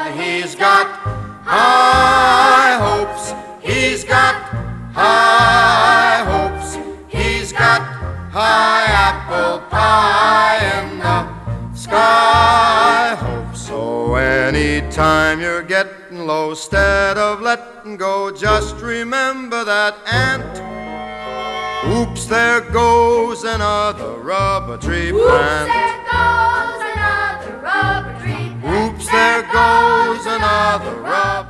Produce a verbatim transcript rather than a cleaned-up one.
but he's got high hopes. He's got high hopes. He's got high apple pie in the sky hopes. So anytime you're getting low, instead of letting go, just remember that ant. Oops, there goes another rubber tree plant. Oops, there goes another rubber tree plant. Oops, there goes another rubber